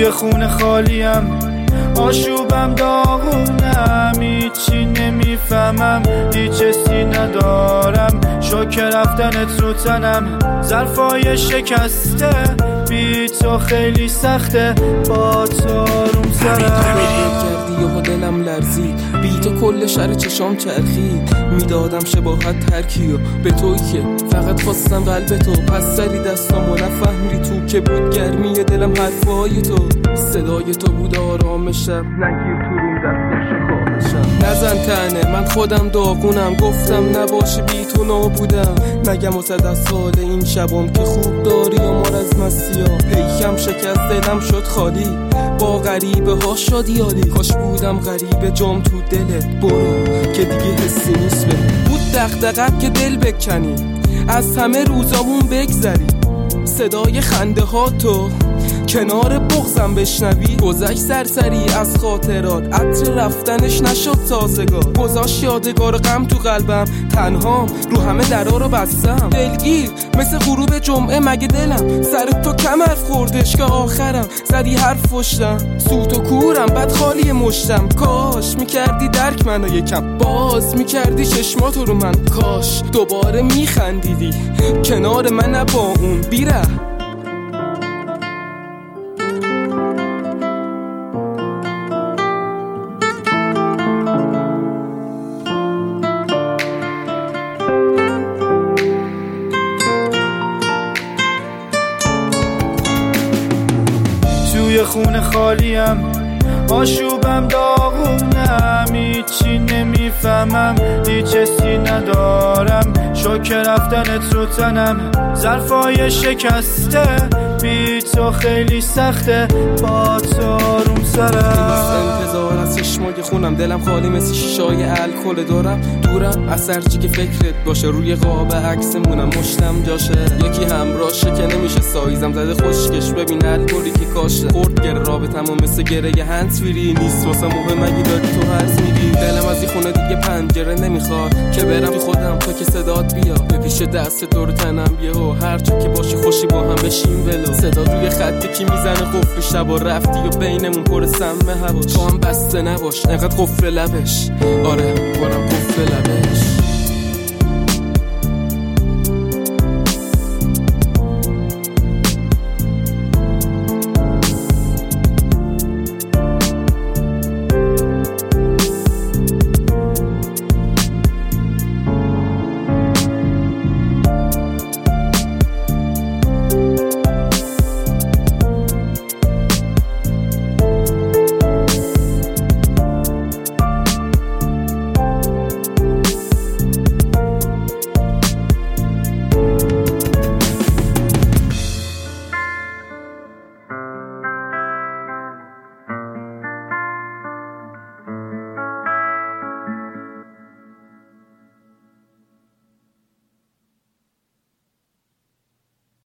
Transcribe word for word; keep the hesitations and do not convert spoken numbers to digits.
توی خونه خالیم، آشوبم داغونم، هیچی نمیفهمم، هیچ حسی ندارم، شوک رفتنت رو تنم، ظرفای شکسته، بی تو خیلی سخته، با تو آروم سرم. یهو دلم لرزید، بی تو کل شهر چشام چرخید، میدادم شباهت هر کیو به تویی که فقط خواستم قلب تو، پس سری دستامو نفهمی تو که بود گرمی دلم، حرفای تو صدای تو بود آرام شب، نگیر تو روم دستش خواهشم، نزن تنه من خودم داغونم، گفتم نباشه بی تو نابودم، نگم و صد از حال این شبام که خوب داری و مار از مسیا، پیکم شکست دلم شد خالی، با غریبه ها شدی یالی، کاش بودم غریبه جام تو دلت، برو که دیگه حسی نیست به بود دغدغه‌ت که دل بکنی، از همه روزامون بگذری، صدای خنده ها تو کنار بغزم بشنوی، گذشت سرسری از خاطرات، عطر رفتنش نشد سازگار، گذاشت یادگار غم تو قلبم، تنهام رو همه درا رو بستم، دلگیر مثل غروب جمعه، مگه دلم سر تو کمر خوردش که آخرم زدی حرف پشتم، سوت و کورم بد خالی مشتم، کاش میکردی درک منو یکم، باز میکردی چشماتو رو من، کاش دوباره میخندیدی کنار من با اون بیره. توی خونه خالیم، آشوبم داغونم، هیچی نمیفهمم، هیچ حسی ندارم، شوک رفتنت رو تنم، ظرفای شکسته، بی تو خیلی سخته، با تو آروم سرم. انتظار از چشمای خونم، دلم خالی مثل شیشای الکل، دارم دورم از هرچی که فکرت باشه، روی قاب عکسمونم مشتم جاشه، یکی همراشه که نمیشه سایزم، زده خوشگش ببین الکلی که کاشه، خورد گر رابطمو مثل گره هنسفیری، نیست واسه مهم اگه داری تو هرز میری، دلم از این خونه دیگه پنجره نمیخواد که برم تو خودم تا که صدات بیا، به پیش دست تو رو تنم یهو هرچی که باشی خوشی با هم بشیم ولو، صدا روی خطی که میزنه قفل شب و رفتی و بینمون پر سم هواش، تو هم بسته نباش انقدر قفل لبش، آره برم قفل لبش.